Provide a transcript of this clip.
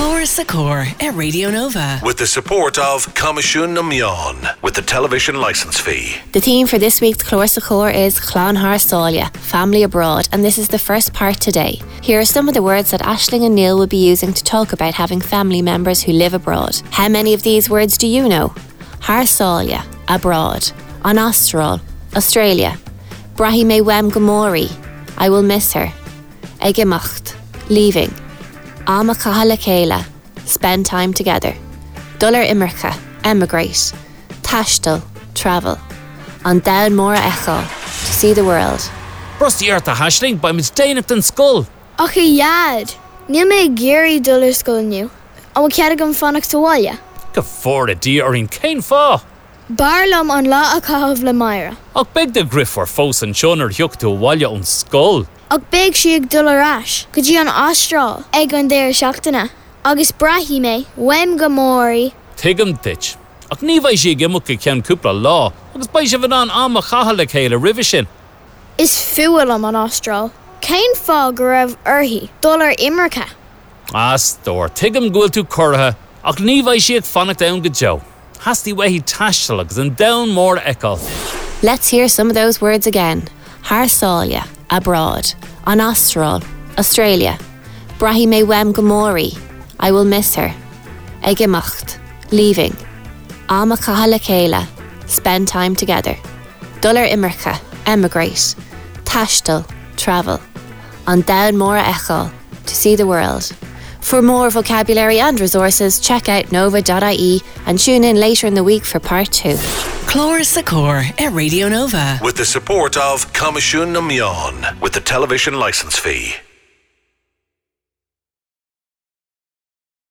Clór sa Cór at Radio Nova. With the support of Comisiún na Meán, with the television licence fee. The theme for this week's Clór sa Cór is Clán Thar Sáile, family abroad, and this is the first part today. Here are some of the words that Aisling and Neil will be using to talk about having family members who live abroad. How many of these words do you know? Thar Sáile, abroad. An Austral, Australia. Brahi me wem gomori, I will miss her. Egemacht, leaving. Ama Cahala Céile, spend time together. Dullar Imircha, emigrate. Tashtal, travel. An Down Mora Echel, to see the world. Rusty Eartha Aisling by Miss Dainapton Skull. Ochi yad. Níl mé géirí dullar scoil nniu. An cead gom fannach toáile. Go for a dear or in Cain Fa. Barlam an lá a cahabh le maira. Och beg de griff or fós an Seanar hiuch to Walya on Skull. Ag beg siag dullar ash. Go dtí an Austral ag an déir seachtainna. Agus brahi me, wem gomori. Tigam ditch. Och ní bhaid sí gimmuch go ceann cúpla lá. Agus bai sé bhain ama Cahala Céile ribh sin. Is fuil am an Austral. Cain fá go raibh urthaí, dullar Imircha. Stór, tigam gúil tú curtha. Och ní bhaid sí ag fannacht down go Joe. Hastí wehi tashtal agus an Down Mora Echel. Let's hear some of those words again. Thar Sáile, abroad. An Austral, Australia. Brahi me wem gomori, I will miss her. Egemacht, leaving. Ama Cahala Céile, spend time together. Dullar Imircha, emigrate. Tashtal, travel. An Down Mora Echel, to see the world. For more vocabulary and resources, check out nova.ie and tune in later in the week for part 2. Clór sa Cór at Radio Nova. With the support of Comisiún na Meán, with the television licence fee.